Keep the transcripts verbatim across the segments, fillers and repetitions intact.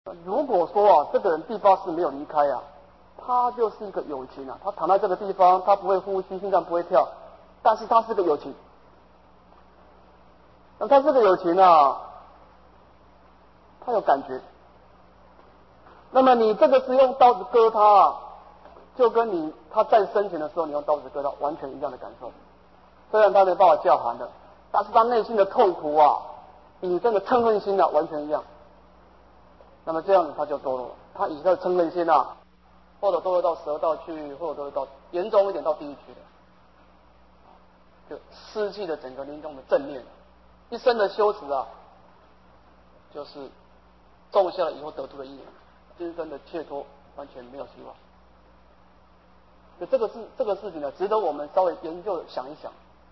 如果说啊，这个人第八世没有离开啊，他就是一个有情啊，他躺在这个地方，他不会呼吸，心脏不会跳，但是他是个有情。那他这个有情啊，他有感觉。那么你这个是用刀子割他啊，就跟你他在生前的时候你用刀子割他完全一样的感受。虽然他没办法叫喊的，但是他内心的痛苦啊，引生的嗔恨心啊，完全一样。那么这样子他就堕落了，他以他的嗔恨心啊，或者堕落到蛇道去，或者堕落到严重一点到地狱去的，就失去了整个临终的正念，一生的修持啊，就是种下了以后得度的因缘，今生的切脱完全没有希望。就这个事这个事情呢，值得我们稍微研究想一想。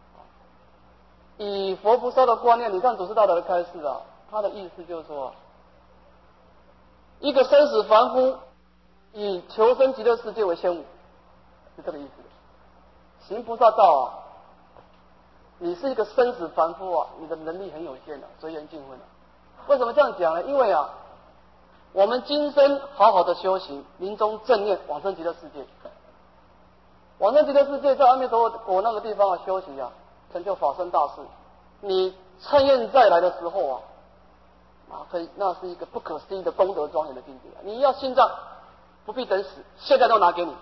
以佛菩萨的观念，你看祖师大德的开示啊，他的意思就是说，一个生死凡夫以求生极乐世界为先务，是这个意思。行菩萨道啊，你是一个生死凡夫啊，你的能力很有限的、啊，随缘尽分的、啊。为什么这样讲呢？因为啊，我们今生好好的修行，临终正念往生极乐世界，往生极乐世界在阿弥陀佛那个地方啊修行啊，成就法身大事。你趁愿再来的时候啊，啊，可以，那是一个不可思议的功德庄严的境界、啊。你要心脏，不必等死，现在都拿给你，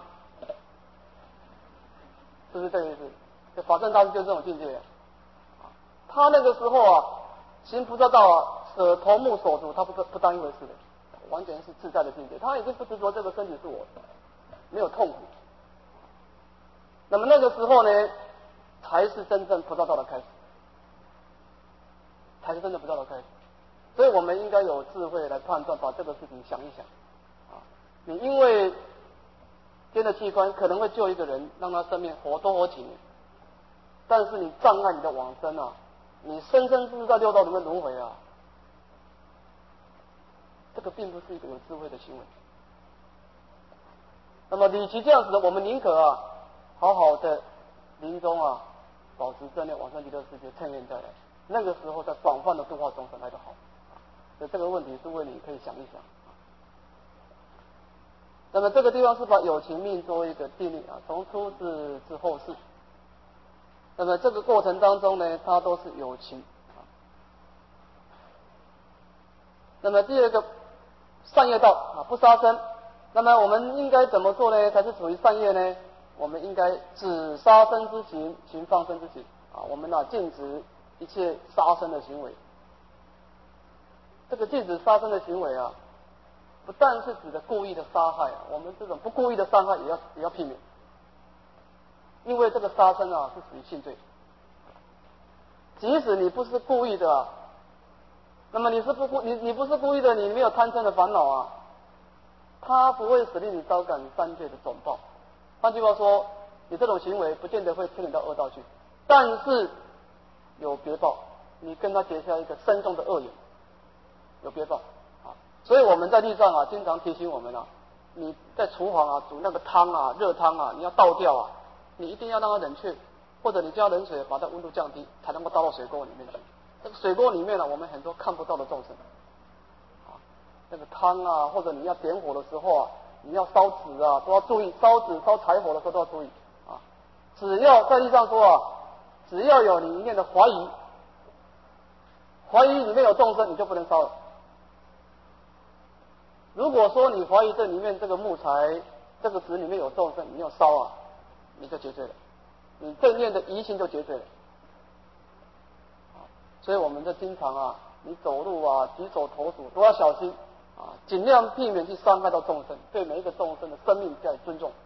是不是这个意思？这法身大师就是这种境界、啊。他那个时候啊，行菩萨道啊，舍头目手足，他不不当一回事的，完全是自在的境界。他已经不执着这个身体是我的，没有痛苦。那么那个时候呢，才是真正菩萨道的开始，才是真正菩萨道的开始。所以我们应该有智慧来判断，把这个事情想一想啊。你因为捐的器官可能会救一个人，让他生命活多活几年，但是你障碍你的往生啊，你生生世世在六道里面轮回啊，这个并不是一个有智慧的行为。那么与其这样子的，我们宁可啊，好好的临终啊，保持正念往生极乐世界，趁愿再来，那个时候再广泛的度化众生来得好。所以这个问题是为你可以想一想。那么这个地方是把有情命作为一个定义啊，从出世至后世。那么这个过程当中呢，它都是有情。那么第二个善业道啊，不杀生。那么我们应该怎么做呢？才是属于善业呢？我们应该止杀生之行，行放生之行啊。我们啊禁止一切杀生的行为。这个禁止杀生的行为啊，不但是指的故意的杀害啊，我们这种不故意的伤害也要也要避免，因为这个杀生啊是属于性罪。即使你不是故意的、啊，那么你是不故你你不是故意的，你没有贪嗔的烦恼啊，它不会使令你招感三界的总报。换句话说，你这种行为不见得会牵连到恶道去，但是有别报，你跟他结下一个深重的恶缘。有别报啊，所以我们在地上啊，经常提醒我们啊，你在厨房啊煮那个汤啊，热汤啊，你要倒掉啊，你一定要让它冷却，或者你加冷水把它温度降低，才能够倒到水锅里面去。这个水锅里面呢、啊，我们很多看不到的众生啊，那个汤啊，或者你要点火的时候啊，你要烧纸啊，都要注意，烧纸烧柴火的时候都要注意啊。只要在地上说啊，只要有你一念的怀疑，怀疑里面有众生，你就不能烧了。如果说你怀疑这里面这个木材这个纸里面有众生，你要烧啊，你就结罪了，你正念的疑心就结罪了。所以我们就经常啊，你走路啊，举手投足都要小心啊，尽量避免去伤害到众生，对每一个众生的生命加以尊重。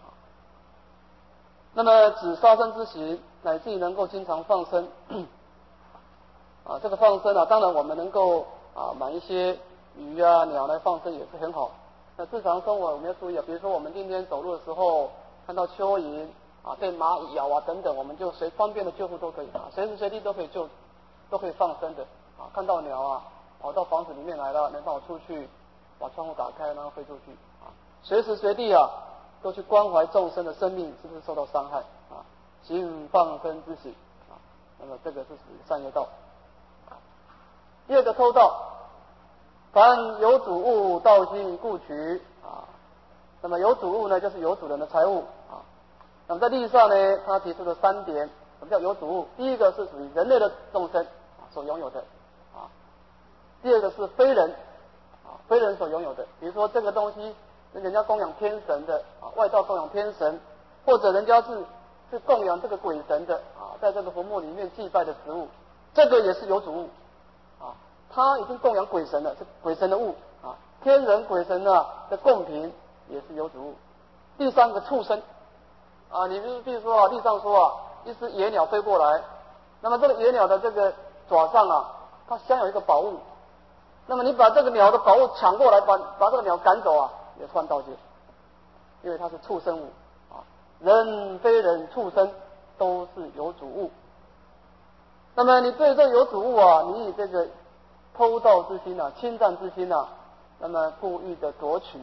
那么止杀生之行，乃至于能够经常放生啊，这个放生啊，当然我们能够啊买一些鱼啊鸟来放生也是很好。那日常生活我们要注意啊，比如说我们今天走路的时候看到蚯蚓啊被蚂蚁咬啊等等，我们就随方便的救护都可以啊，随时随地都可以救，都可以放生的啊。看到鸟啊跑到房子里面来了，没办法出去，把窗户打开让它飞出去啊。随时随地啊都去关怀众生的生命是不是受到伤害啊，行放生之行啊。那么这个是属于善业道。第二个偷盗， 凡有主物，道心故取啊。那么有主物呢，就是有主人的财物啊。那么在历史上呢，他提出了三点，什么叫有主物？第一个是属于人类的众生啊所拥有的啊，第二个是非人啊非人所拥有的，比如说这个东西人家供养天神的啊，外道供养天神，或者人家是是供养这个鬼神的啊，在这个坟墓里面祭拜的食物，这个也是有主物啊，他已经供养鬼神了，是鬼神的物啊，天人鬼神啊的贡品也是有主物。第三个畜生啊，你比如比如说啊，地上说啊，一只野鸟飞过来，那么这个野鸟的这个爪上啊，它镶有一个宝物，那么你把这个鸟的宝物抢过来，把把这个鸟赶走啊，也算盗窃，因为它是畜生物啊，人非人，畜生都是有主物。那么你对这有主物啊，你以这个偷盗之心啊，侵占之心啊，那么故意的夺取。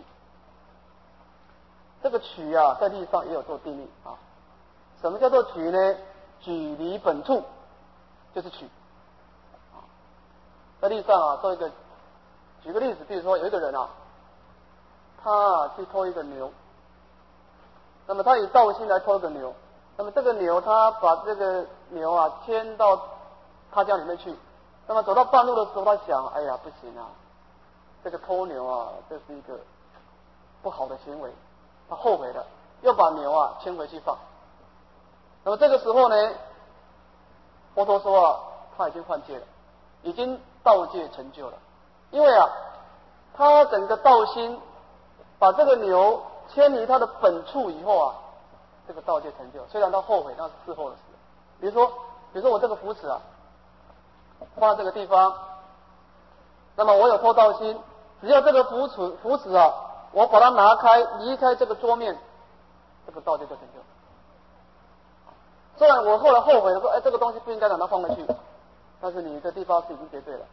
这个取啊，在历史上也有做定义啊。什么叫做取呢？举离本处就是取啊。在历史上啊，做一个举个例子，比如说有一个人啊，他啊去偷一个牛，那么他以盗心来偷一个牛，那么这个牛他把这个牛啊牵到他家里面去，那么走到半路的时候，他想，哎呀不行啊，这个偷牛啊，这是一个不好的行为。他后悔了，又把牛啊牵回去放。那么这个时候呢，佛陀说啊，他已经犯戒了，已经盗戒成就了。因为啊，他整个盗心，把这个牛牵离他的本处以后啊，这个盗戒成就。虽然他后悔，那是事后的事。比如说，比如说我这个扶持啊，放在这个地方，那么我有偷盗心，只要这个扶持扶持啊，我把它拿开，离开这个桌面，这个盗戒就成就。虽然我后来后悔了，说，哎，这个东西不应该让它放回去，但是你的地方是已经绝对了，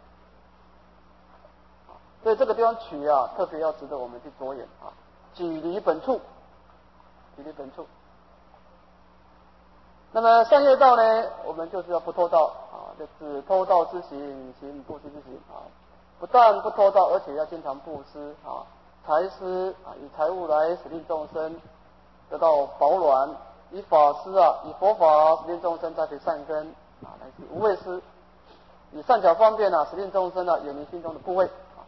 所以这个地方取啊，特别要值得我们去着眼啊。举离本处，举离本处。那么善业道呢，我们就是要不偷盗啊，就是偷盗之行，行布施之行啊。不但不偷盗，而且要经常布施啊。财施啊，以财物来使令众生得到饱暖；以法施啊，以佛法使令众生栽培善根啊，来自无畏施；以善巧方便啊，使令众生啊远离心中的怖畏啊。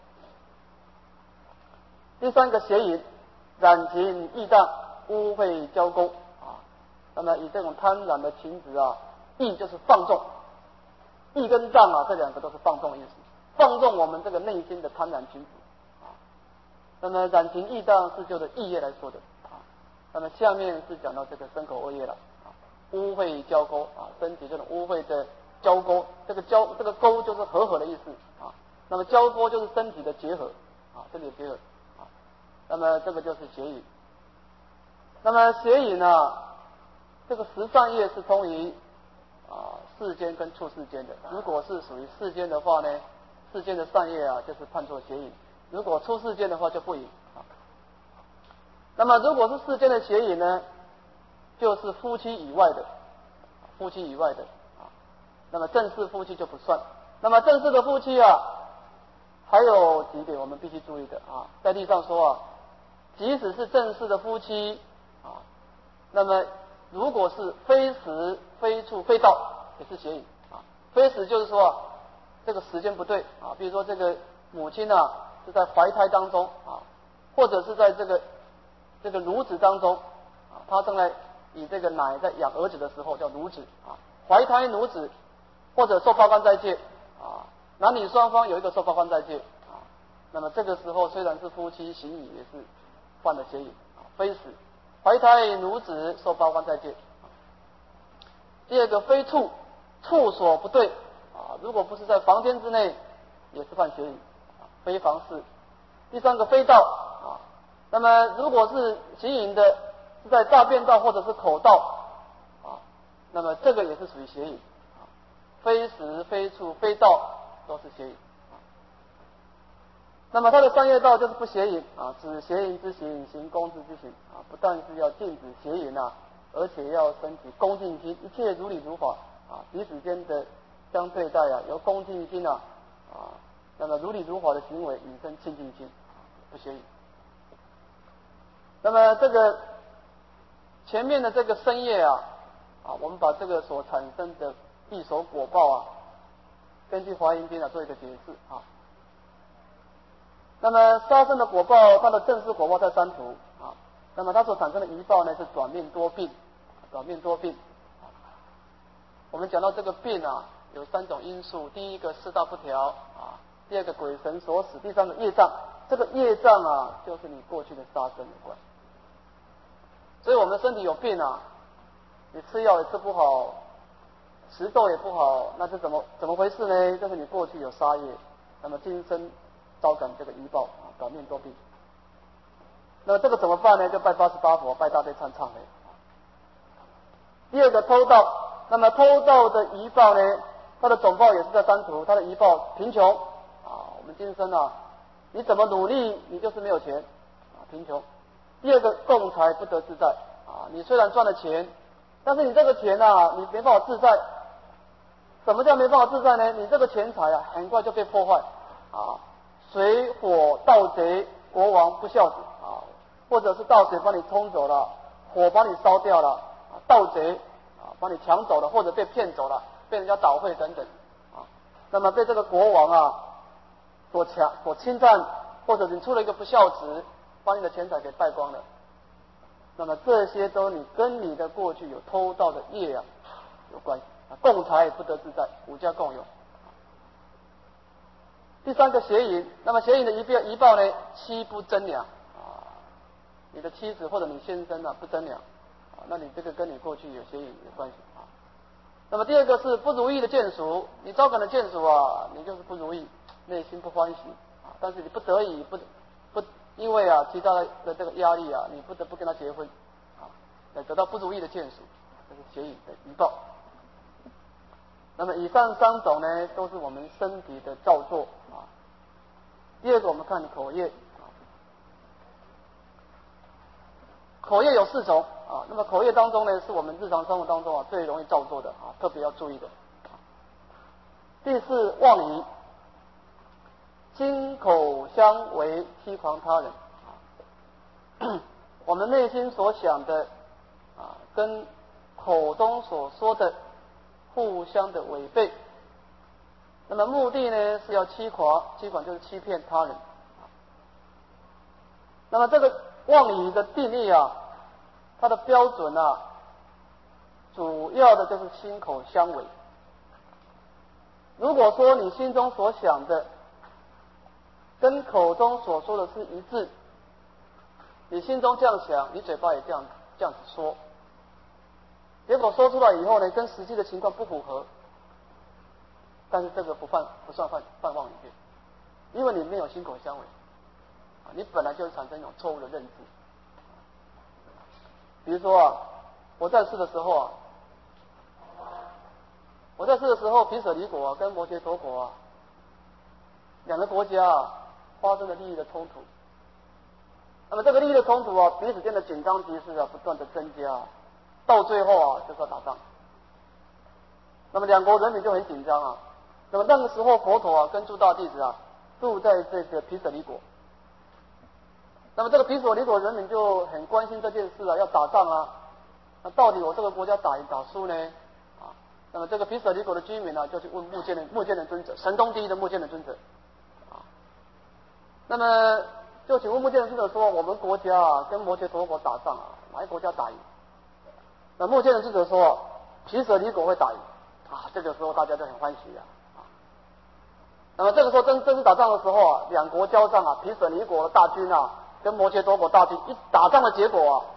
第三个邪淫，染情易荡，污秽交勾啊。那么以这种贪婪的情执啊，易就是放纵，易跟荡啊，这两个都是放纵意思，放纵我们这个内心的贪婪情执。那么染情易荡是就的意业来说的啊，那么下面是讲到这个身口恶业了啊，污秽交勾啊，身体这种污秽的交勾，这个交这个勾就是合合的意思啊，那么交勾就是身体的结合啊，身体的结合啊，那么这个就是邪淫。那么邪淫啊，这个十善业是通于啊世间跟处世间的，如果是属于世间的话呢，世间的善业啊，就是判作邪淫。如果出世间的话就不淫啊。那么如果是世间的邪淫呢，就是夫妻以外的，夫妻以外的啊。那么正式夫妻就不算。那么正式的夫妻啊，还有几点我们必须注意的啊。在地上说啊，即使是正式的夫妻啊，那么如果是非时、非处、非道，也是邪淫啊。非时就是说啊，这个时间不对啊，比如说这个母亲啊。是在怀胎当中啊，或者是在这个这个乳子当中啊，他正在以这个奶在养儿子的时候叫乳子啊，怀胎乳子或者受报关在戒啊，男女双方有一个受报关在戒啊，那么这个时候虽然是夫妻行淫，也是犯了邪淫啊，非死怀胎乳子受报关在戒。第二个非处，处所不对啊，如果不是在房间之内，也是犯邪淫。非房事。第三个非道啊，那么如果是行淫的是在大便道或者是口道啊，那么这个也是属于邪淫啊，非时非处非道都是邪淫啊。那么他的三业道就是不邪淫啊，止邪淫之行，行恭敬之行啊，不但是要禁止邪淫啊，而且要升起恭敬心，一切如理如法啊，彼此间的相对待啊，由恭敬心啊啊。 那么如理如法的行为，引生清净心，不邪淫。那么这个前面的这个身业啊，啊，我们把这个所产生的异熟果报啊，根据华严经啊做一个解释啊。那么杀生的果报，它的正式果报在三途啊。那么它所产生的遗报呢，是短命多病，短命多病。我们讲到这个病啊，有三种因素：第一个四大不调啊，第二个鬼神所使，第三个业障。这个业障啊，就是你过去的杀生有关。所以我们身体有病啊，你吃药也治不好，持咒也不好，那是怎么怎么回事呢？就是你过去有杀业，那么今生招感这个遗报啊，短命多病。那么这个怎么办呢？就拜八十八佛，拜大悲忏忏悔。第二个偷盗，那么偷盗的遗报呢，它的总报也是在三途，它的遗报贫穷啊，我们今生啊，你怎么努力，你就是没有钱啊，贫穷。第二个共财不得自在啊，你虽然赚了钱，但是你这个钱啊，你没办法自在。什么叫没办法自在呢？你这个钱财啊，很快就被破坏啊，水火盗贼国王不孝子啊，或者是盗水把你冲走了，火把你烧掉了，啊、盗贼啊把你抢走了，或者被骗走了，被人家倒会等等啊，那么被这个国王啊所抢所侵占，或者你出了一个不孝子，把你的钱财给败光了，那么这些都你跟你的过去有偷盗的业啊有关系啊，共财不得自在，五家共有。第三个邪淫，那么邪淫的一报一报呢，妻不贞良啊，你的妻子或者你先生啊不贞良啊，那你这个跟你过去有邪淫有关系啊。那么第二个是不如意的眷属，你招感的眷属啊，你就是不如意，内心不欢喜啊，但是你不得已不不因为啊其他的这个压力啊，你不得不跟他结婚啊，来得到不如意的眷属，这是邪淫的一报。那么以上三种呢，都是我们身体的造作啊。第二个，我们看口业啊，口业有四种啊。那么口业当中呢，是我们日常生活当中啊最容易造作的啊，特别要注意的。第四，妄语，金口相为欺狂他人啊。我们内心所想的啊，跟口中所说的互相的违背，那么目的呢是要欺狂，欺狂就是欺骗他人。那么这个妄语的定义啊，它的标准啊，主要的就是心口相违。如果说你心中所想的跟口中所说的是一致，你心中这样想，你嘴巴也这样这样子说，结果说出来以后呢，跟实际的情况不符合，但是这个不犯不算犯犯妄语罪，因为你没有心口相违，你本来就会产生一种错误的认知。比如说啊，我在世的时候啊，我在世的时候，毗舍离国啊跟摩羯陀国啊两个国家啊发生了利益的冲突。那么这个利益的冲突啊，彼此间的紧张局势啊不断的增加，到最后啊就是要打仗。那么两国人民就很紧张啊。那么那个时候佛陀啊跟诸大弟子啊住在这个毗舍离国。那么这个毗舍离国人民就很关心这件事啊，要打仗啊。那到底我这个国家打赢打输呢？啊，那么这个毗舍离国的居民呢、啊，就去问目犍连目犍连尊者，神通第一的目犍连尊者。啊，那么就请问目犍连尊者说，我们国家啊跟摩羯陀国打仗啊，哪一国家打赢？那目犍连尊者说，毗舍离国会打赢。啊，这个时候大家就很欢喜啊。啊，那么这个时候真正式打仗的时候啊，两国交战啊，毗舍离国的大军啊跟摩羯陀国大军一打仗的结果啊，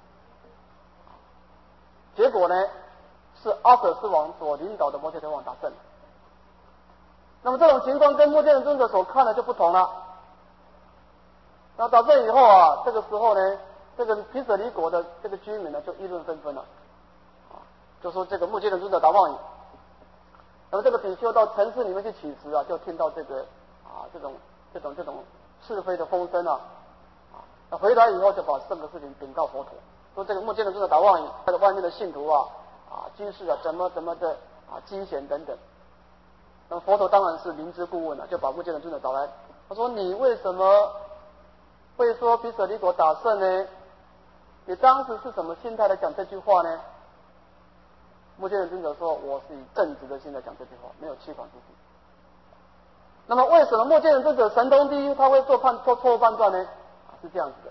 结果呢是阿舍斯王所领导的摩羯陀王打胜了。那么这种情况跟目犍连尊者所看的就不同了。那打胜以后啊，这个时候呢，这个毗舍离国的这个居民呢就议论纷纷了，啊，就说这个目犍连尊者打妄语。那么这个比丘到城市里面去乞食啊，就听到这个啊这种这种这种是非的风声啊，啊，那回来以后就把这个事情禀告佛陀，说这个目犍连尊者打妄语，他的外面的信徒啊啊居士啊怎么怎么的啊惊险等等。 那么佛陀当然是明知故问了，就把目犍连尊者找来，他说：“你为什么会说毗舍离果打胜呢？你当时是什么心态来讲这句话呢？”目犍连尊者说：“我是以正直的心来讲这句话，没有欺狂之心。”那么为什么目犍连尊者神通第一，他会做判做错误判断呢？是这样子的。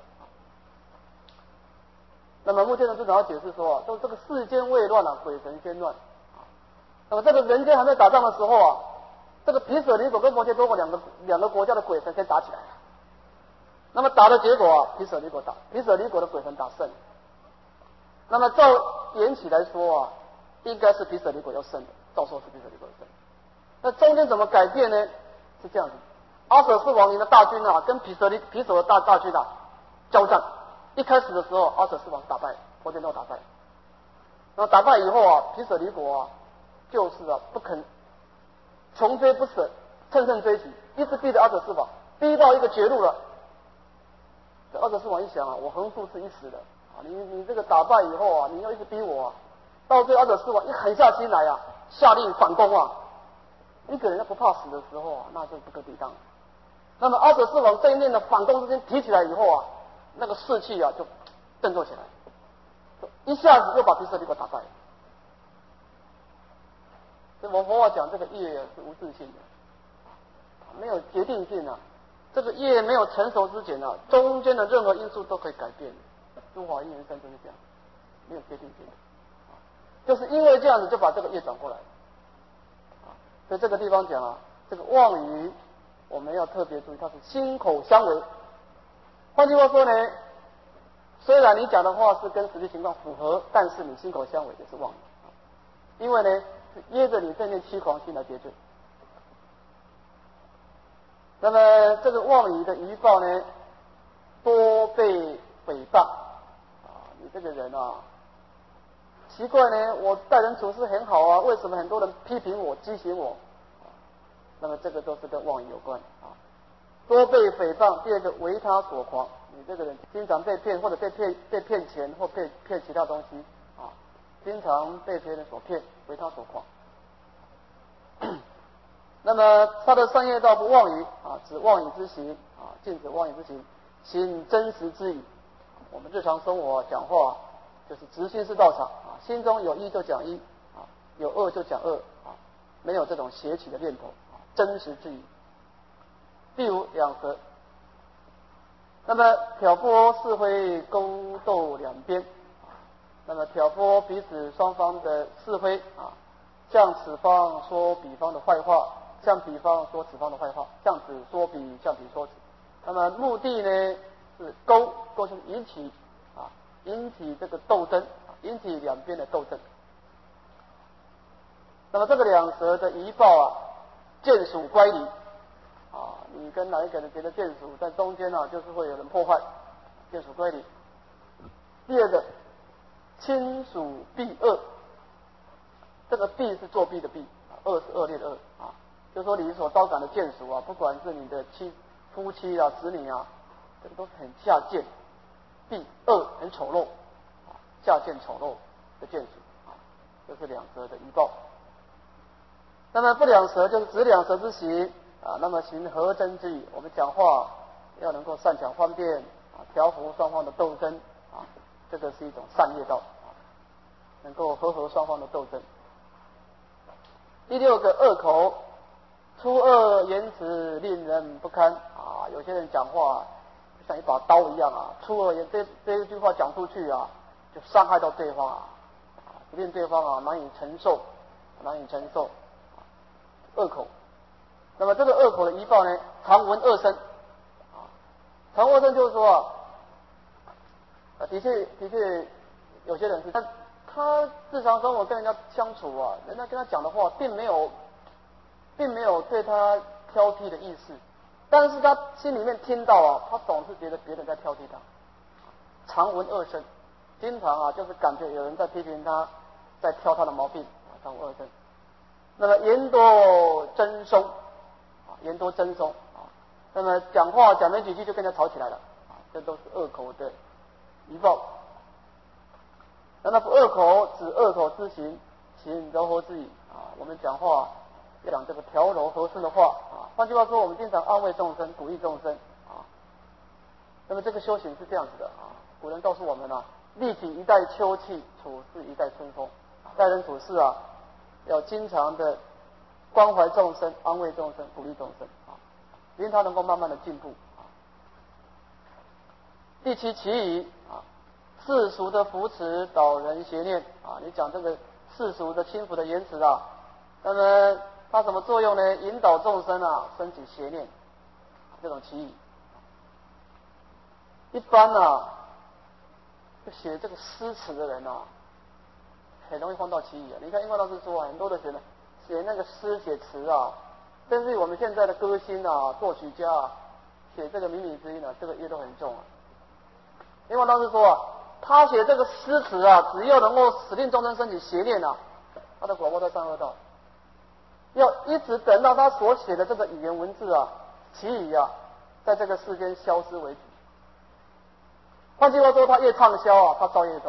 那么目犍连尊者要解释说啊，都这个世间未乱啊，鬼神先乱。那么这个人间还没打仗的时候啊，这个毗舍离果跟摩羯多国两个两个国家的鬼神先打起来了。那么打的结果啊，毗舍离果打毗舍离果的鬼神打胜。那么照缘起来说啊，应该是毗舍离果要胜的，照说是毗舍离果要胜。那中间怎么改变呢？是这样子，阿舍斯王陵的大军啊，跟毗舍离毗舍的大大军啊交战。一开始的时候，阿舍斯王打败，摩羯多打败。然后打败以后啊，毗舍离果啊，就是啊不肯穷追不舍，乘胜追击，一直逼着阿舍斯王，逼到一个绝路了。这阿舍斯王一想啊，我横竖是一时的啊，你你这个打败以后啊，你又一直逼我啊，到最后阿舍斯王一狠下心来啊，下令反攻啊。一个人要不怕死的时候啊，那就不可抵挡。那么阿舍斯王这一念的反攻之间提起来以后啊，那个士气啊就振作起来，一下子就把毗舍离果打败了。所以我佛法讲这个业是无自性的，没有决定性啊。这个业没有成熟之前啊，中间的任何因素都可以改变。诸法因缘生就是这样，没有决定性的，就是因为这样子就把这个业转过来了。所以这个地方讲啊，这个妄语我们要特别注意，它是心口相违。换句话说呢，虽然你讲的话是跟实际情况符合，但是你心口相违也是妄语，因为呢是噎着你这念欺狂心来结罪。那么这个妄语的余报呢，多被诽谤啊，你这个人啊，奇怪呢，我待人处事很好啊，为什么很多人批评我、讥讽我？那么这个都是跟妄语有关啊。多被诽谤，第二个为他所狂，你这个人经常被骗，或者被骗被骗钱，或被骗其他东西啊，经常被别人所骗，为他所狂。那么他的三业道不妄语啊，指妄语之行啊，禁止妄语之行，行真实之语。我们日常生活讲话就是直心是道场啊，心中有一就讲一啊，有二就讲二啊，没有这种邪起的念头啊，真实之语。例如两舌，那么挑拨是非勾斗两边啊，那么挑拨彼此双方的是非啊，向此方说彼方的坏话，向彼方说此方的坏话，向此说彼，向彼说此。那么目的呢是勾，勾就是引起啊，引起这个斗争，引起两边的斗争。那么这个两舌的遗报啊，见属乖离啊，你跟哪一个人结的眷属，在中间啊，就是会有人破坏，眷属归离。第二个，亲属弊恶，这个弊是作弊的弊，恶是恶劣的恶啊，就是说你所招感的眷属啊，不管是你的妻、夫妻啊、子女啊，这个都是很下贱，弊恶很丑陋啊，下贱丑陋的眷属啊，这是两舌的遗报。那么不两舌就是指两舌之行。啊，那么行和真之语，我们讲话要能够善巧方便啊，调伏双方的斗争啊，这个是一种善业道啊，能够和合双方的斗争。第六个恶口，出恶言辞令人不堪啊，有些人讲话就像一把刀一样啊，出恶言这这一句话讲出去啊，就伤害到对方啊，令对方啊难以承受，难以承受，恶口。那么这个恶口的遗报呢，常闻恶声啊，常闻恶声就是说啊，的确的确有些人是他他日常生活跟人家相处啊，人家跟他讲的话并没有并没有对他挑剔的意思，但是他心里面听到啊，他总是觉得别人在挑剔他，常闻恶声，经常啊就是感觉有人在批评他，在挑他的毛病啊，常闻恶声。那么言多争锋。言多争锋啊，那么讲话讲没几句就跟人家吵起来了啊，这都是恶口的遗报。那么恶口指恶口之行，行柔和之语啊，我们讲话讲这个调柔和顺的话啊。换句话说，我们经常安慰众生，鼓励众生啊。那么这个修行是这样子的啊。古人告诉我们啊，利己一代秋气，处事一代春风。待人处事啊，要经常的关怀众生，安慰众生，鼓励众生啊，令他能够慢慢的进步啊。第七其余啊，世俗的扶持导人邪念啊，你讲这个世俗的轻浮的言辞啊，那么它什么作用呢？引导众生啊，升起邪念，这种其余。一般啊，写这个诗词的人啊，很容易犯到其余啊。你看英国老师说啊，很多的写呢，写那个诗写词啊，甚至于我们现在的歌星啊、作曲家啊，写这个靡靡之音啊，这个业都很重啊。英国老师说啊，他写这个诗词啊，只要能够使令众生升起邪念啊，他的果报在上恶道。要一直等到他所写的这个语言文字啊、其余啊，在这个世间消失为止。换句话说，他越畅销啊，他造越重，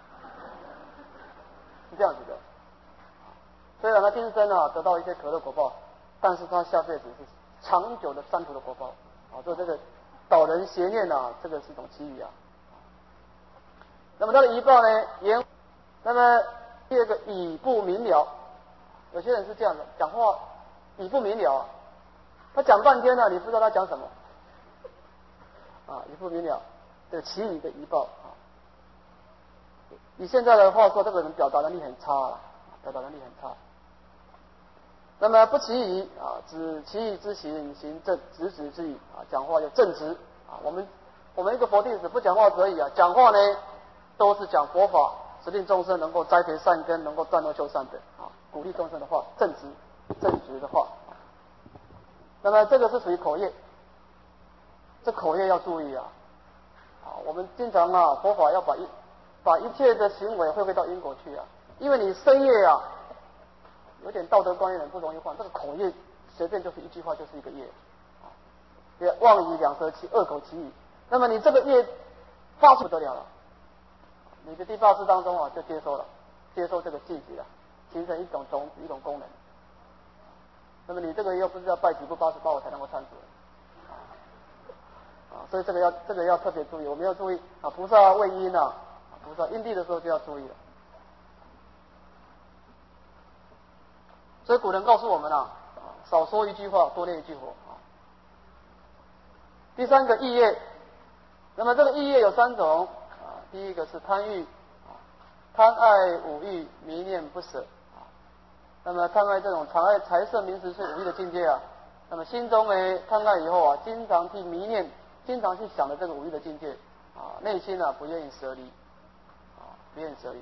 是这样子的。虽然他今生啊得到一些可乐果报，但是他下辈子是长久的三途的果报啊。所以这个导人邪念啊，这个是一种其余啊。那么他的遗报呢，言，那么第二个语不明了，有些人是这样的，讲话语不明了啊，他讲半天呢、啊，你不知道他讲什么啊，语不明了。这个其余的遗报啊，以现在的话说，这个人表达能力很差啊，表达能力很差。那么不其余啊，指其余之行，行正直直之语啊，讲话要正直啊。我们我们一个佛弟子不讲话则已啊，讲话呢都是讲佛法，使令众生能够栽培善根，能够断恶修善的啊，鼓励众生的话，正直正直的话。那么这个是属于口业，这口业要注意啊。啊，我们经常啊，佛法要把一把一切的行为汇归到因果去啊，因为你身业啊，有点道德观念不容易换，这个口业随便就是一句话就是一个业啊，也妄语两舌其恶口其语，那么你这个业发出不得了了，你的第八识当中啊就接收了，接受这个气息了，形成一种种子一种功能，那么你这个又不是要拜几部八十八我才能够参止。啊，所以这个要这个要特别注意，我们要注意啊，菩萨为因啊，菩萨因地的时候就要注意了。所以古人告诉我们啊，少说一句话，多念一句佛啊。第三个意业，那么这个意业有三种啊，第一个是贪欲啊，贪爱五欲，迷念不舍啊。那么贪爱这种常爱财色名食睡五欲的境界啊，那么心中呢贪爱以后啊，经常去迷念。经常去想的这个五欲的境界啊，内心啊不愿意舍离啊，不愿意舍离。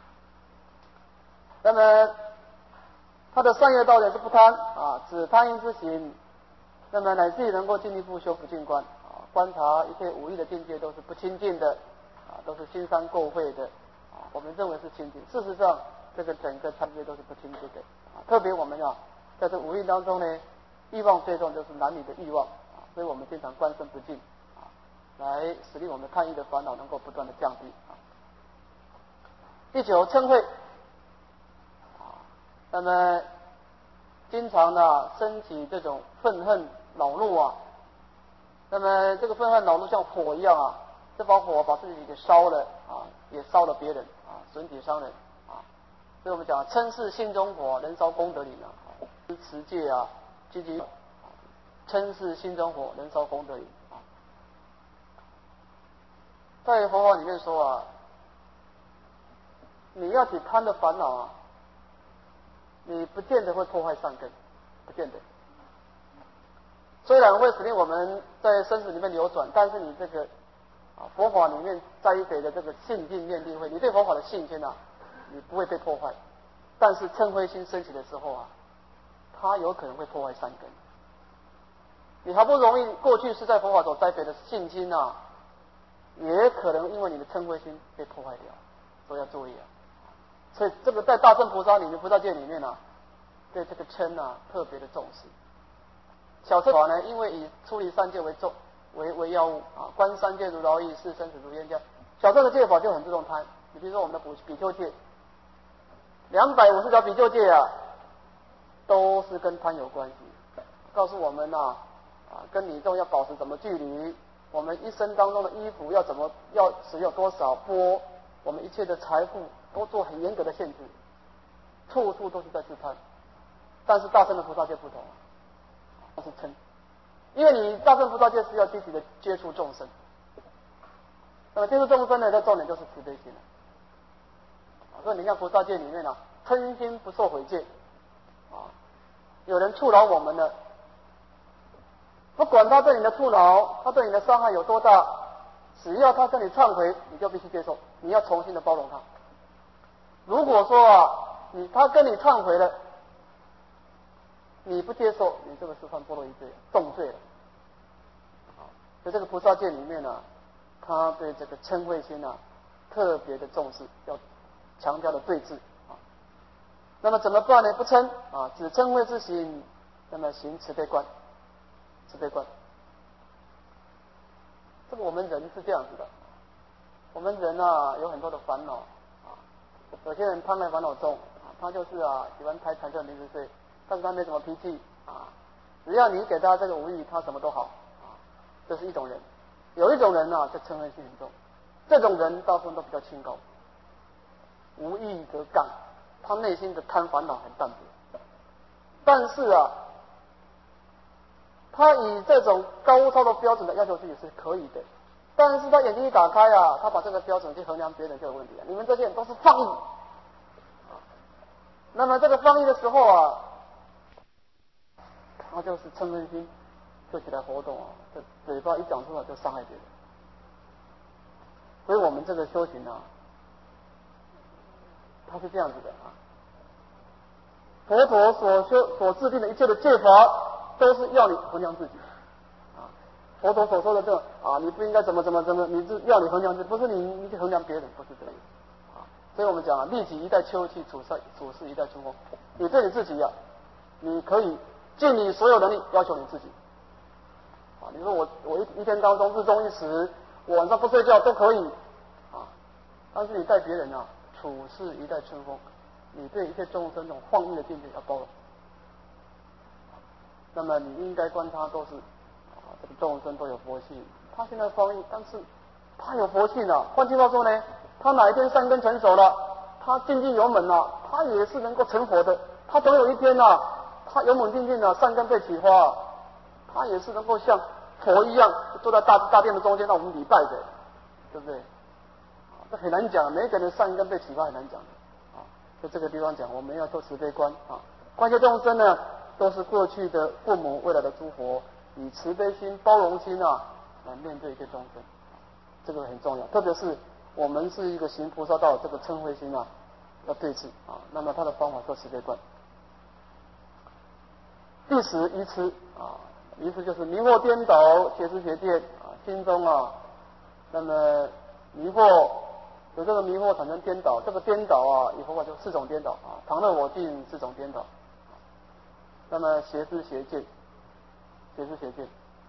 那么他的善业道也是不贪啊，只贪因之行，那么乃至于能够进一步修福净观啊，观察一切五欲的境界都是不清净的啊，都是心伤垢秽的啊，我们认为是清净，事实上这个整个参界都是不清净的啊。特别我们啊，在这五欲当中呢，欲望最重就是男女的欲望。所以我们经常观身不净啊，来使令我们贪欲的烦恼能够不断的降低啊。第九，嗔恚啊，那么经常呢升起这种愤恨恼怒啊，那么这个愤恨恼怒像火一样啊，这把火把自己给烧了啊，也烧了别人啊，损己伤人啊。所以我们讲嗔是心中火，能烧功德林啊，持戒啊，积极。嗔是心中火，能烧功德林啊。在佛法里面说啊，你要起贪的烦恼啊，你不见得会破坏善根，不见得。虽然会使令我们在生死里面流转，但是你这个啊佛法里面栽培的这个信定念定慧，你对佛法的信心啊，你不会被破坏。但是嗔恚心升起的时候啊，它有可能会破坏善根。你好不容易过去是在佛法所栽培的信心啊，也可能因为你的嗔恚心被破坏掉，所以要注意啊。所以这个在大乘菩萨里面、菩萨界里面啊，对这个嗔啊特别的重视。小乘法呢，因为以出离三界为重为为要务啊，观三界如劳役，视生死如烟消。小乘的戒法就很注重贪。你比如说我们的比比丘戒，两百五十条比丘戒啊， 都是跟贪有关系。告诉我们呐、啊，啊，跟女众要保持什么距离？我们一生当中的衣服要怎么要使用多少波？我们一切的财富都做很严格的限制，处处都是在自贪。但是大乘的菩萨界不同，那是嗔，因为你大乘菩萨界是要积极的接触众生，那么接触众生呢，的重点就是慈悲心了。所以你看菩萨界里面啊，嗔心不受毁戒啊，有人触扰我们了，不管他对你的触扰，他对你的伤害有多大，只要他跟你忏悔，你就必须接受，你要重新的包容他。如果说啊，你他跟你忏悔了，你不接受，你这个是犯波罗夷罪，重罪了。啊，所以这个菩萨戒里面呢、啊，他对这个嗔恚心啊特别的重视，要强调的对治啊。那么怎么办呢？不嗔啊，只嗔恚之心，那么行慈悲观，慈悲观。这个我们人是这样子的，我们人啊有很多的烦恼啊，有些人贪爱烦恼重啊，他就是啊喜欢贪财色名食睡，但是他没什么脾气啊，只要你给他这个无益，他什么都好啊，这是一种人。有一种人呢、啊，就嗔恚心很重，这种人大部分都比较清高，无益则刚，他内心的贪烦恼很淡薄，但是啊，他以这种高超的标准来要求自己是可以的，但是他眼睛一打开啊，他把这个标准去衡量别人就有问题了。你们这些人都是放逸，啊，那么这个放逸的时候啊，他就是嗔恨心就起来活动啊，这嘴巴一讲出来就伤害别人。所以我们这个修行啊，它是这样子的啊，佛陀所修所制定的一切的戒法，都是要你衡量自己啊。佛陀所说的这个啊，你不应该怎么怎么怎么，你是要你衡量自己，不是你你去衡量别人，不是这个意思啊。所以我们讲啊，利己一代秋气，处事处事一代春风。你对你自己啊，你可以尽你所有能力要求你自己啊。你说我我一一天当中日中一时，我晚上不睡觉都可以啊，但是你带别人啊，处事一代春风，你对一切众生这种放逸的境界要包容。那么你应该观察都是啊，这个众生都有佛性，他现在放逸，但是他有佛性啊。换句话说呢，他哪一天善根成熟了，他精进有门啊，他也是能够成佛的。他总有一天啊，他勇猛精进啊，善根被启发，他也是能够像佛一样坐在大大殿的中间让我们礼拜的，对不对？啊，这很难讲，每一个人善根被启发很难讲的啊。在这个地方讲，我们要做慈悲观啊，观些众生呢，都是过去的父母，未来的诸佛，以慈悲心、包容心啊，来面对一些众生，这个很重要。特别是我们是一个行菩萨道，这个嗔恚心啊，要对治啊。那么他的方法做慈悲观。第十愚痴啊，愚痴就是迷惑颠倒、邪知邪见啊，心中啊，那么迷惑，有这个迷惑产生颠倒，这个颠倒啊，以后啊就四种颠倒啊，常乐我净四种颠倒。那么邪知邪见，邪知邪见。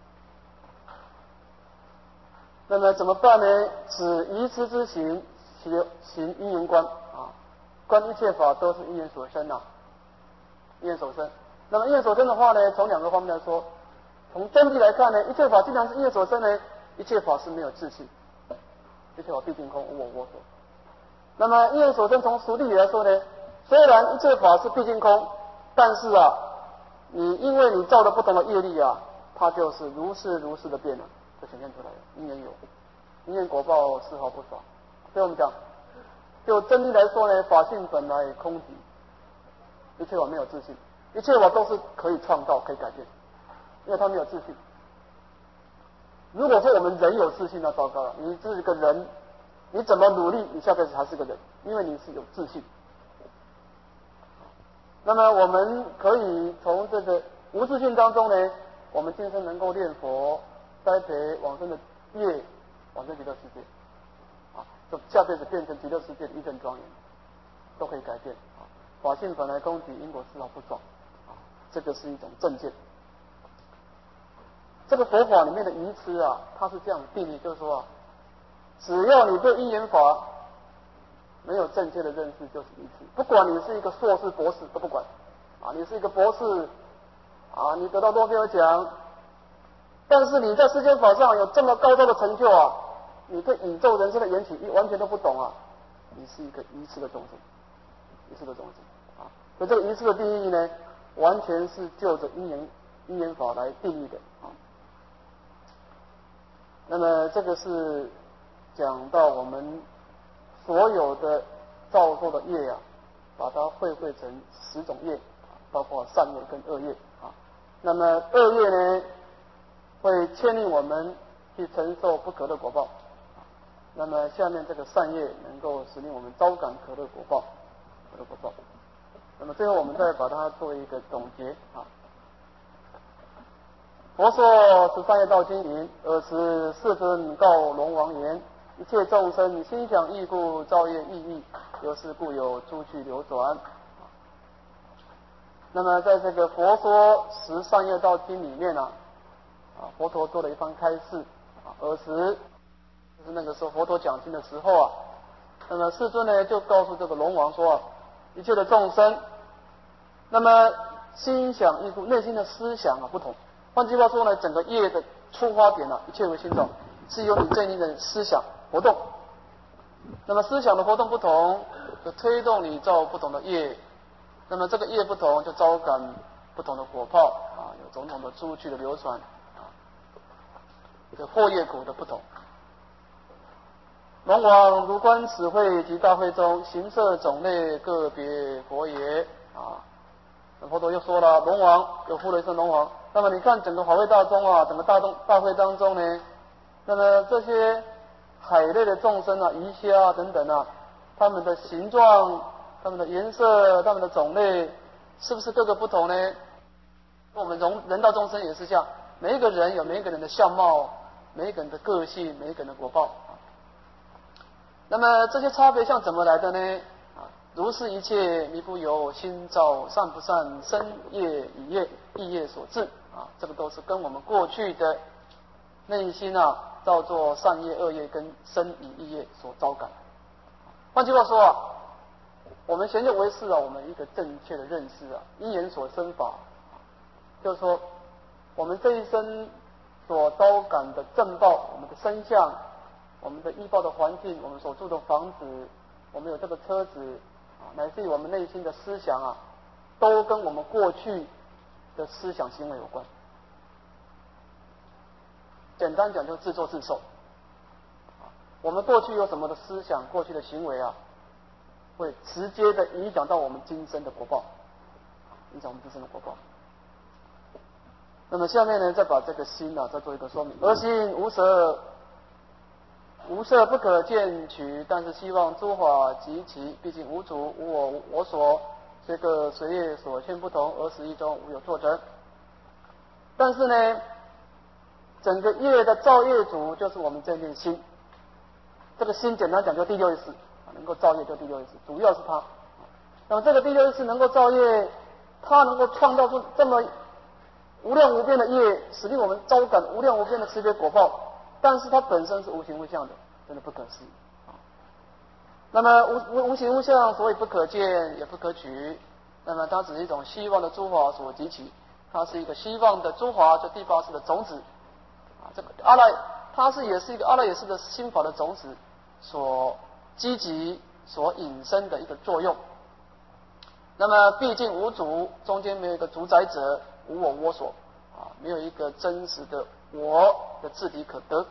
那么怎么办呢？指愚痴之行，行行因缘观啊，观一切法都是因缘所生啊，因缘所生。那么因缘所生的话呢，从两个方面来说，从真谛来看呢，一切法既然是因缘所生呢，一切法是没有自性，一切法毕竟空，无我我所。那么因缘所生，从俗谛来说呢，虽然一切法是毕竟空，但是啊，你因为你造的不同的业力啊，它就是如是如是的变了，就显现出来了。因缘有，因缘果报丝毫不少。所以我们讲，就真谛来说呢，法性本来空寂，一切法没有自性，一切法都是可以创造、可以改变，因为它没有自性。如果说我们人有自性，那糟糕了，你是个人，你怎么努力，你下辈子还是个人，因为你是有自性。那么我们可以从这个无自性当中呢，我们今生能够念佛、栽培往生的业，往生极乐世界，啊，就下辈子变成极乐世界的一正庄严，都可以改变。啊，法性本来空寂，因果丝毫不转，啊，这个是一种正见。这个佛法里面的愚痴啊，它是这样定义，就是说啊，只要你对因缘法没有正确的认识，就是愚痴。不管你是一个硕士、博士都不管， 啊，你是一个博士啊，你得到诺贝尔奖，但是你在世间法上有这么高超的成就啊，你对宇宙人生的缘起完全都不懂啊，你是一个愚痴的众生，愚痴的众生啊。所以这个愚痴的定义呢，完全是就着因缘因缘法来定义的啊。那么这个是讲到我们所有的造作的业啊，把它汇汇成十种业，包括善业跟恶业啊。那么恶业呢，会牵令我们去承受不可乐果报。那么下面这个善业能够使令我们招感可乐果报，可乐果报。那么最后我们再把它做一个总结啊。佛说十三业道经云：尔时世尊告龙王言，一切众生心想异故，造业异义，由是故有诸趣流转。那么在这个佛说十三业道经里面呢、啊，啊，佛陀做了一番开示啊。尔时就是那个时候佛陀讲经的时候啊，那么世尊呢就告诉这个龙王说、啊，一切的众生，那么心想异故，内心的思想啊不同。换句话说呢，整个业的出发点啊，一切为心造，是由你这一的思想活动。那么思想的活动不同，就推动你造不同的业。那么这个业不同，就招感不同的果报啊，有种种的诸趣的流转啊，这祸业苦的不同。龙王如观此会及大会中，形色种类个别佛也啊。佛陀又说了，龙王又呼了一声龙王。那么你看整个法会大中啊，整个大众大会当中呢，那么这些海类的众生啊，鱼虾啊等等啊，它们的形状、它们的颜色、它们的种类，是不是各个不同呢？我们人人道众生也是这样，每一个人有每一个人的相貌，每一个人的个性，每一个人的果报。那么这些差别像怎么来的呢？啊，如是一切弥不由心造善不善身业语业意业所致啊，这个都是跟我们过去的内心啊造作善业恶业跟身语意业所招感。换句话说啊，我们贤就为是啊，我们一个正确的认识啊，因缘所生法，就是说我们这一生所招感的正报，我们的身相，我们的依报的环境，我们所住的房子，我们有这个车子啊，乃至于我们内心的思想啊，都跟我们过去的思想行为有关。简单讲，就自作自受。我们过去有什么的思想，过去的行为啊，会直接的影响到我们今生的果报，影响我们今生的果报。那么下面呢，再把这个心啊，再做一个说明。而心无色，无色不可见取，但是希望诸法及其，毕竟无主无我我所，这个随业所现不同，而实义中无有作者。但是呢，整个业的造业主就是我们这念心。这个心简单讲就第六意识，能够造业就第六意识，主要是它。那么这个第六意识能够造业，它能够创造出这么无量无边的业，使令我们招感无量无边的慈悲果报。但是它本身是无形无相的，真的不可思议。那么无无无形无相，所以不可见也不可取。那么它只是一种希望的诸法所集起，它是一个希望的诸法，就第八识的种子啊。这个阿赖，它是也是一个阿赖耶识的心法的种子所积极所引申的一个作用。那么毕竟无主，中间没有一个主宰者，无我我所啊，没有一个真实的我的自体可得。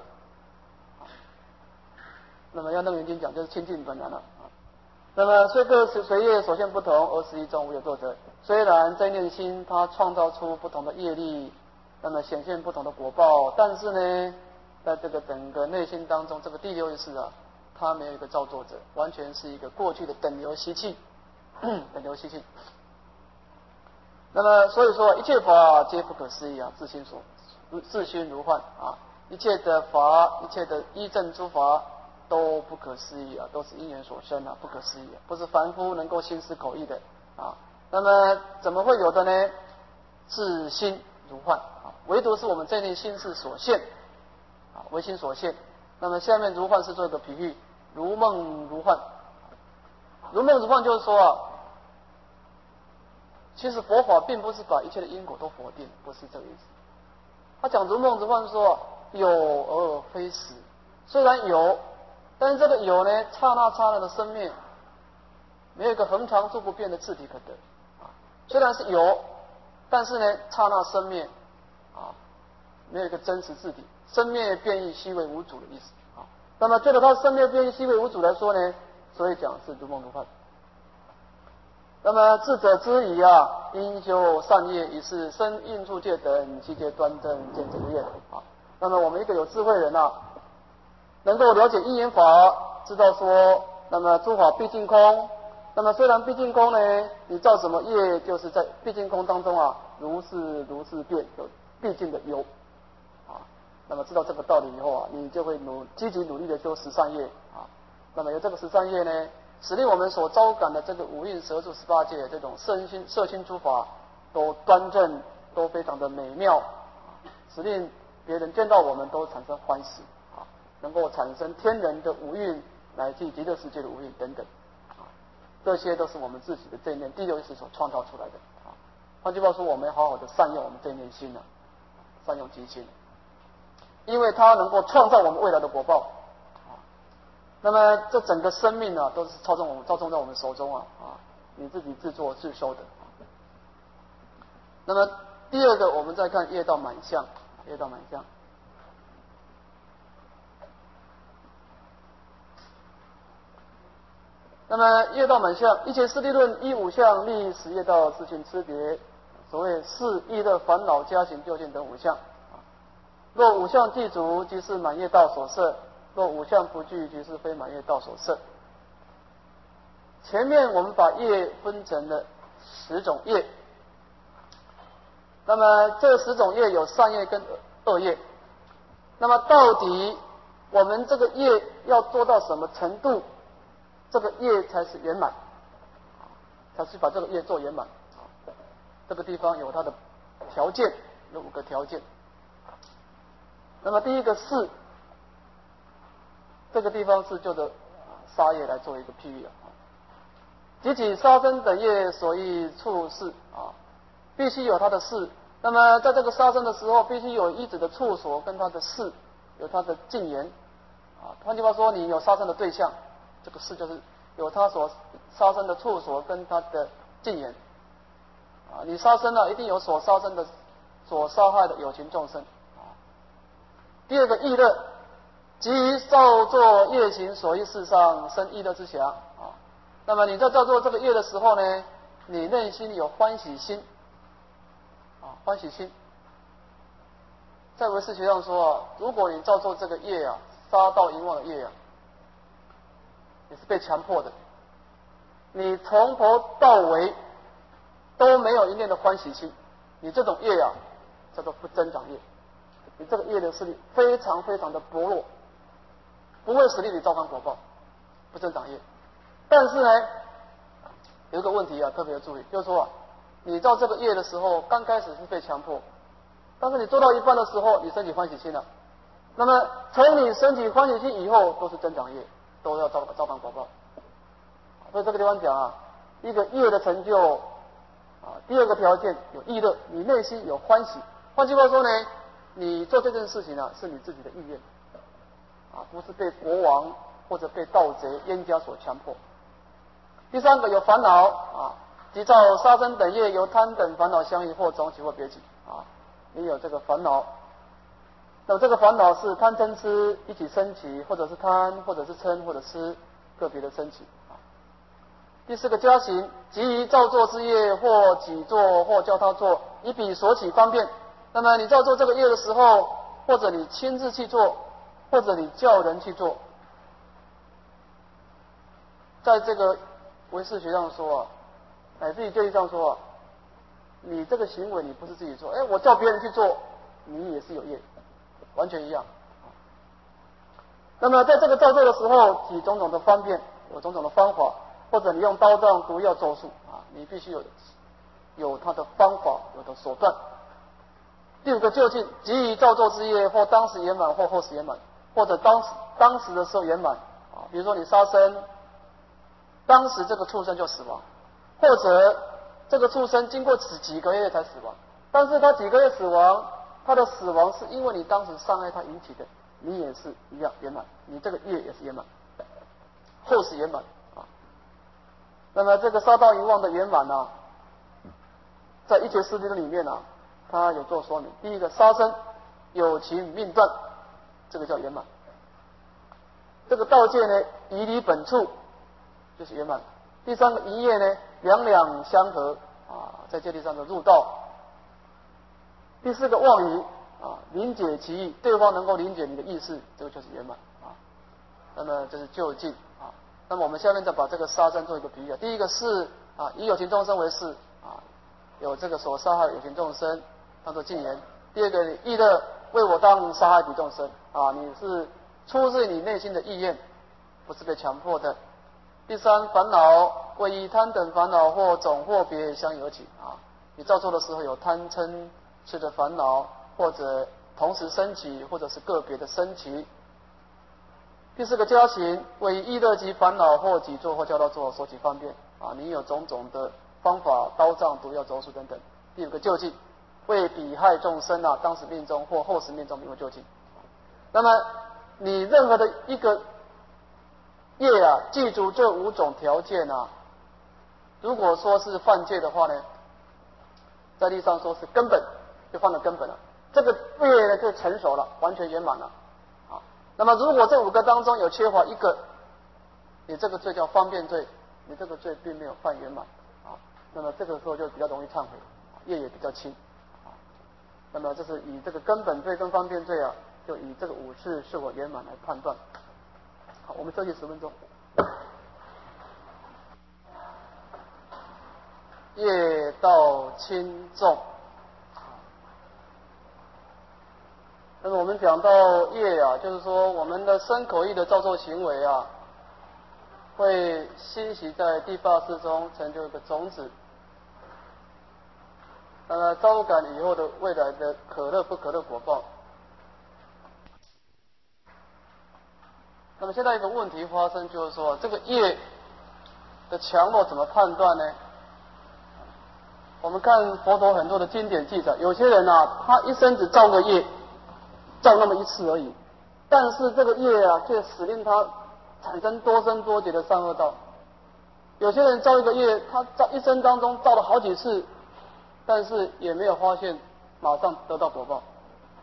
那么要楞严经讲，就是清净本然了啊。那么虽各随业所现不同，而实义中无有作者。虽然这念心它创造出不同的业力，那么显现不同的果报，但是呢，在这个整个内心当中，这个第六意识啊，它没有一个造作者，完全是一个过去的等流习气，等流习气。那么所以说，一切法皆不可思议啊，自心所自心如幻啊，一切的法，一切的依正诸法都不可思议啊，都是因缘所生啊，不可思议啊，不是凡夫能够心思口意的啊。那么怎么会有的呢？自心如幻啊，唯独是我们这念心事所现啊，唯心所现。那么下面如幻是做一个比喻，如梦如幻。如梦如幻就是说啊， 其实佛法并不是把一切的因果都否定，不是这个意思。他讲如梦之幻说有而非实，虽然有，但是这个有呢，刹那刹那的生灭，没有一个恒常住不变的自体可得啊。虽然是有，但是呢，刹那生灭啊，没有一个真实自体，生灭变异，虚伪无主的意思啊。那么对着他生灭变异、虚伪无主来说呢，所以讲是如梦如幻。那么智者之疑啊，应修善业，以是身应处戒等七戒端正见者业啊。那么我们一个有智慧人啊，能够了解因缘法，知道说，那么诸法毕竟空。那么虽然毕竟空呢，你造什么业，就是在毕竟空当中啊，如是如是变，有毕竟的有啊。那么知道这个道理以后啊，你就会努积极努力的修十善业啊。那么有这个十善业呢，使令我们所招感的这个五蕴舌住十八界这种身心摄心诸法都端正，都非常的美妙，使令别人见到我们都产生欢喜啊，能够产生天人的五蕴乃至极乐世界的五蕴等等啊，这些都是我们自己的这一念第六意识所创造出来的啊。换句话说，我们好好的善用我们这一念心啊，善用其心，因为它能够创造我们未来的果报。那么这整个生命啊，都是操纵我们，操纵在我们手中啊啊，你自己自作自受的。那么第二个，我们再看业道满相，业道满相。那么业道满相，一切四谛论依五相立十业道自性差别，所谓四意乐烦恼加行究竟等五相。若五相具足，即是满业道所摄。若五相不具，即是非满业道所摄。前面我们把业分成了十种业，那么这十种业有善业跟恶业。那么到底我们这个业要做到什么程度，这个业才是圆满，才是把这个业做圆满。这个地方有它的条件，有五个条件。那么第一个是。这个地方是就着杀业来做一个譬喻啊，即起杀生等业所依处事啊，必须有它的事。那么在这个杀生的时候，必须有依止的处所跟它的事，有它的境缘啊。换句话说，你有杀生的对象，这个事就是有他所杀生的处所跟它的境缘啊。你杀生了，一定有所杀生的、所杀害的有情众生啊。第二个意乐。即于造作业行所依事上生意乐之暇啊。那么你在造作这个业的时候呢，你内心有欢喜心啊，欢喜心。在唯识学上说啊，如果你造作这个业啊，杀盗淫妄的业啊，也是被强迫的，你从头到尾都没有一念的欢喜心，你这种业啊，叫做不增长业。你这个业的势力非常非常的薄弱。不会使令你招感果报，不增长业。但是呢，有一个问题啊，特别要注意，就是说啊，你造这个业的时候，刚开始是被强迫，但是你做到一半的时候，你升起欢喜心了。那么从你升起欢喜心以后，都是增长业，都要招招感果报。所以这个地方讲啊，一个业的成就啊，第二个条件有意乐，你内心有欢喜。换句话说呢，你做这件事情呢、啊，是你自己的意愿。啊，不是被国王或者被盗贼、冤家所强迫。第三个有烦恼啊，即造杀生等业，由贪等烦恼相应，或总起或别起啊，你有这个烦恼。那么这个烦恼是贪嗔痴一起升起，或者是贪，或者是嗔，或者是个别的升起啊。第四个加行，即于造作之业，或己做，或叫他做，以彼所起方便。那么你造作这个业的时候，或者你亲自去做。或者你叫人去做，在这个唯识学上说啊，乃至于教义上说啊，你这个行为你不是自己做，哎，我叫别人去做，你也是有业，完全一样。那么在这个造作的时候，以种种的方便，有种种的方法，或者你用刀杖、毒药、咒术啊，你必须有有它的方法，有的手段。第五个究竟，即以造作之业，或当时圆满，或后时圆满。或者当时当时的时候圆满啊，比如说你杀生，当时这个畜生就死亡，或者这个畜生经过几几个月才死亡，但是他几个月死亡，他的死亡是因为你当时伤害他引起的，你也是一样圆满，你这个业也是圆满，后世圆满啊。那么这个杀盗淫妄的圆满呢、啊，在一切四谛里面呢、啊，它有做说明。第一个杀生有情命断，这个叫圆满。这个道戒呢，以理本处，就是圆满。第三个一业呢，两两相合啊，在戒律上的入道。第四个妄语啊，理解其意，对方能够理解你的意思，这个就是圆满啊。那么这是究竟啊。那么我们下面再把这个杀生做一个比喻。第一个是啊，以有情众生为是啊，有这个所杀害有情众生当作禁言。第二个，你意乐为我当杀害彼众生啊，你是出自你内心的意愿，不是被强迫的。第三，烦恼为以贪等烦恼或种或别相而起啊，你造作的时候有贪嗔痴的烦恼，或者同时升起，或者是个别的升起。第四个加行为意乐及烦恼或己作或教导作所起方便啊，你有种种的方法，刀杖、毒药、咒术等等。第五个救济为彼害众生啊，当时命中或后时命中名为救济。那么你任何的一个业啊，记住这五种条件啊，如果说是犯戒的话呢，在地上说是根本，就犯了根本了，这个业呢就成熟了，完全圆满了。好，那么如果这五个当中有缺乏一个，你这个罪叫方便罪，你这个罪并没有犯圆满啊，那么这个时候就比较容易忏悔，业也比较轻啊。那么这是以这个根本罪跟方便罪啊，就以这个五次是否圆满来判断。好，我们休息十分钟。业道轻重，那么我们讲到业啊，就是说我们的身口意的造作行为啊，会欣习在第八识中成就一个种子，那么招感以后的未来的可乐不可乐果报。那么现在一个问题发生，就是说这个业的强弱怎么判断呢？我们看佛陀很多的经典记载，有些人啊，他一生只造个业，造那么一次而已，但是这个业啊，却使令他产生多生多劫的善恶道。有些人造一个业，他在一生当中造了好几次，但是也没有发现马上得到果报。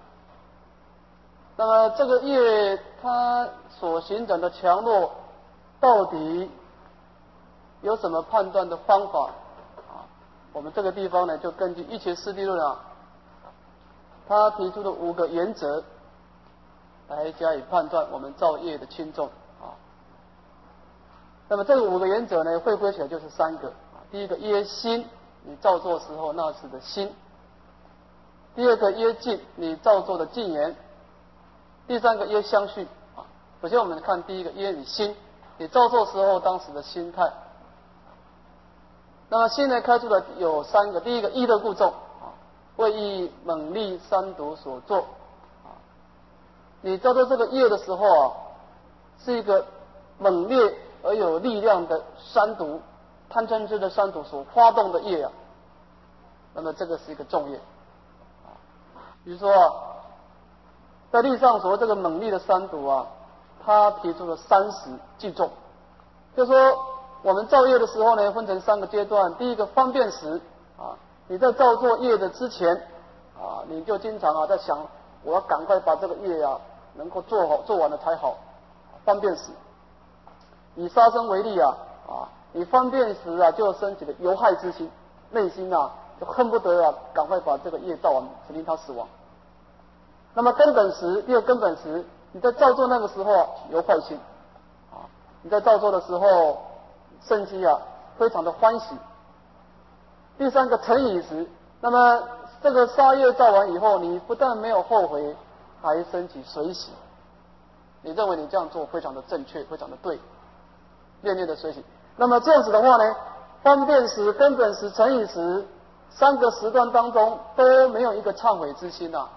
那么这个业它所形成的强弱，到底有什么判断的方法？我们这个地方呢，就根据一切四谛论啊，他提出的五个原则来加以判断我们造业的轻重啊。那么这个五个原则呢，汇归起来就是三个啊。第一个业心，你造作时候那时的心；第二个业境，你造作的境缘；第三个业相续啊。首先我们看第一个业你心，你造作时候当时的心态。那么心呢，开出的有三个，第一个意乐故众啊，为以猛力三毒所作啊。你造作这个业的时候啊，是一个猛烈而有力量的三毒，贪嗔痴的三毒所发动的业啊。那么这个是一个重业啊。比如说啊，在地上所谓这个猛力的三毒啊，他提出了三十计重，就是说。我们造业的时候呢，分成三个阶段。第一个方便时啊，你在造作业的之前啊，你就经常啊在想，我要赶快把这个业啊能够做好做完了才好。方便时，以杀生为例啊啊，你方便时啊就升起了有害之心，内心啊就恨不得啊赶快把这个业造完，使令他死亡。那么根本时，第二根本时，你在造作那个时候啊有坏心啊，你在造作的时候。圣机啊，非常的欢喜。第三个成已时，那么这个杀业造完以后，你不但没有后悔，还升起随喜。你认为你这样做非常的正确，非常的对，念念的随喜。那么这样子的话呢，方便时、根本时、成已时三个时段当中都没有一个忏悔之心啊。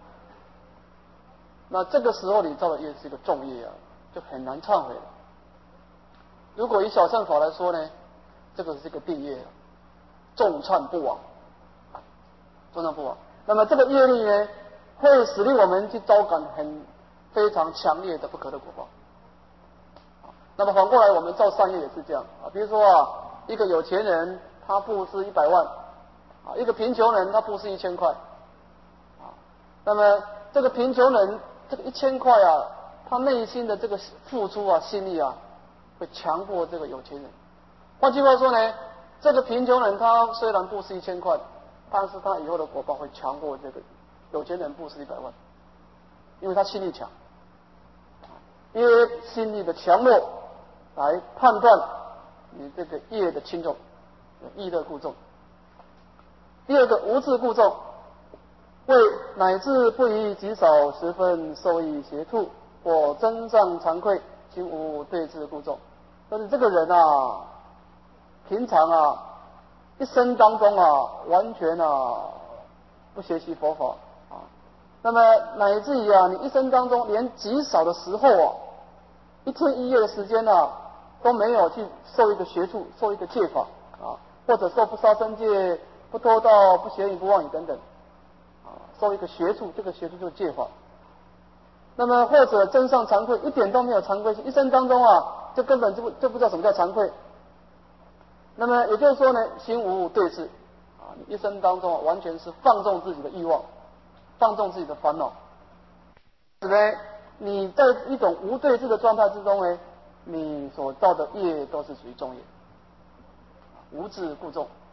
那这个时候你造的业是一个重业啊，就很难忏悔了。如果以小乘法来说呢，这个是一个定业。 众窜不亡，众窜不亡。那么这个业力呢，会使令我们去招感很非常强烈的不可得果报。那么反过来，我们造善业也是这样啊。比如说啊，一个有钱人他布施一百万啊，一个贫穷人他布施一千块啊。那么这个贫穷人这个一千块啊，他内心的这个付出啊，心力啊，会强过这个有钱人。换句话说呢，这个贫穷人他虽然布施一千块，但是他以后的果报会强过这个有钱人布施一百万，因为他心力强，因为心力的强弱来判断你这个业的轻重，易乐故重。第二个无智故重，为乃至不宜极少十分受益邪处，或增上惭愧，心无对治故重。但是这个人啊，平常啊，一生当中啊，完全啊不学习佛法啊，那么乃至于啊，你一生当中连极少的时候啊，一天一夜的时间啊，都没有去受一个学处，受一个戒法啊，或者受不杀生戒、不偷盗、不邪淫、不妄语等等啊，受一个学处，这个学处就是戒法。那么或者增上惭愧，一点都没有惭愧心，一生当中啊，就根本就不就不知道什么叫惭愧。那么也就是说呢，心无对治啊，你一生当中、啊、完全是放纵自己的欲望，放纵自己的烦恼。使呢，你在一种无对治的状态之中呢，你所造的业都是属于重业，无智故重。